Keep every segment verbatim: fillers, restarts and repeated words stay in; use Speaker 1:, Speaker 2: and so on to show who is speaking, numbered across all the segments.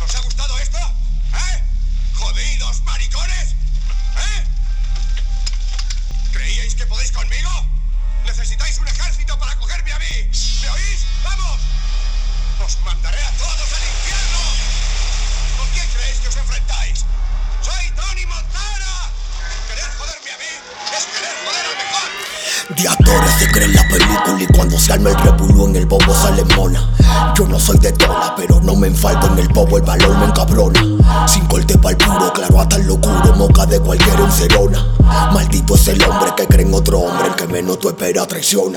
Speaker 1: ¿Os ha gustado esto? ¿Eh? ¿Jodidos maricones? ¿Eh? ¿Creíais que podéis conmigo? Necesitáis un ejército para cogerme a mí. ¿Me oís? ¡Vamos! ¡Os mandaré a todos al infierno! ¿Con quién creéis que os enfrentáis? ¡Soy Tony Montana! ¿Querer joderme a mí es querer joder al mejor!
Speaker 2: De actores se cree en la película y cuando se arma el revolú en el bobo sale mona. Yo no soy de tola, pero no me enfalto en el bobo, el valor me encabrona. Sin corte pa'l puro, claro hasta el locuro, moca de cualquier encerona. Maldito es el hombre que cree en otro hombre, el que menos tú esperas traiciona.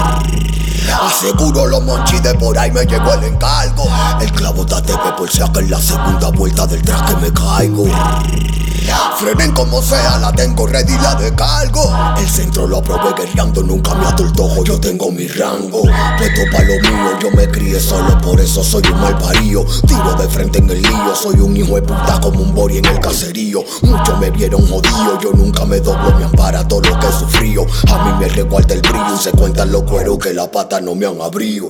Speaker 2: Aseguro los monchis de por ahí me llegó el encargo. El clavo da tepe por si acá en la segunda vuelta del track que me caigo. Frenen como sea, la tengo ready, la descargo. El centro lo aprobé guerreando, nunca me ato el tojo, yo tengo mi rango. Puesto pa' lo mío, yo me crié solo, por eso soy un mal parío. Tiro de frente en el lío, soy un hijo de puta como un bori en el caserío. Muchos me vieron jodido, yo nunca me doblo, me ampara todo lo que he sufrido. A mí me recuerda el brillo y se cuentan los cueros que la pata no me han abrido.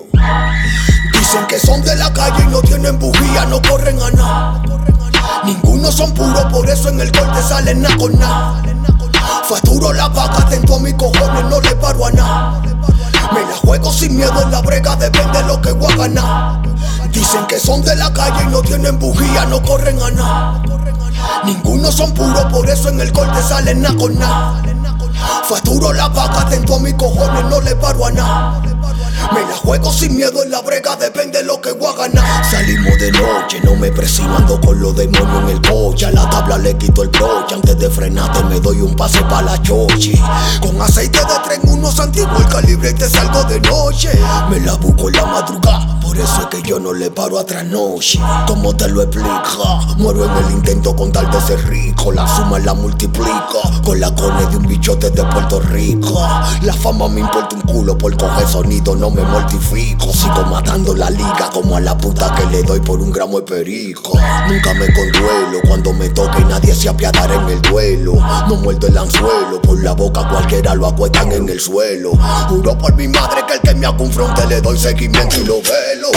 Speaker 2: Dicen que son de la calle y no tienen bujía, no corren a nada. Ninguno son puros, por eso en el corte salen na con na. Facturo la paga, atento a mis cojones, no le paro a nada. Me la juego sin miedo en la brega, depende de lo que voy a ganar. Dicen que son de la calle y no tienen bujía, no corren a nada. Ninguno son puros, por eso en el corte salen na con na. Facturo la paga, atento a mis cojones, no le paro a nada. Me la juego sin miedo en la brega, depende de lo que voy a ganar. Salimos de noche, no me presionando con los demonios en el coche. A la tabla le quito el broche, antes de frenarte me doy un pase pa' la choche. Con aceite de tren, unos antiguos, el calibre y te salgo de noche. Me la busco en la madrugada, por eso es que yo no le paro a trasnoche. ¿Cómo te lo explico? Muero en el intento con tal de ser rico. La suma la multiplico, con la cone de un bichote de Puerto Rico. La fama me importa un culo, por coger sonido no me mortifico. Sigo matando la liga como a la puta que le doy por un gramo de perico. Nunca me conduelo, cuando me toque nadie se apiadará en el duelo. No muerdo el anzuelo, por la boca cualquiera lo acuestan en el suelo. Juro por mi madre que el que me confronte le doy seguimiento y lo velo.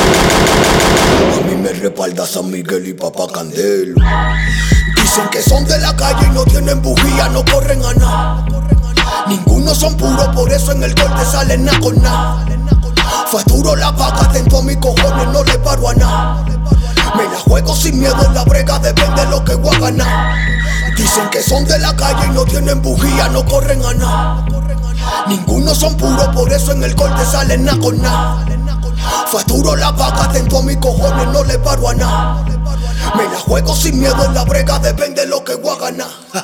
Speaker 2: A mí me respalda San Miguel y Papá Candelo. Dicen que son de la calle y no tienen bujía, no corren a nada. Ninguno son puros, por eso en el corte salen na con na. Facturo la paga, atento a mis cojones, no le paro a nada. Me la juego sin miedo en la brega, depende de lo que voy a ganar. Dicen que son de la calle y no tienen bujía, no corren a nada. Ninguno son puros, por eso en el corte salen na con na. Facturo la paga, atento a mis cojones, no le paro a nada. Me la juego sin miedo en la brega, depende de lo que voy a ganar.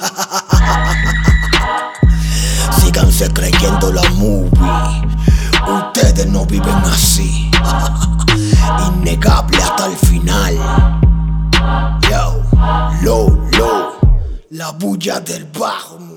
Speaker 2: Síganse creyendo la movie, ustedes no viven así. Innegable hasta el final. Yo, low, low, la bulla del bajo.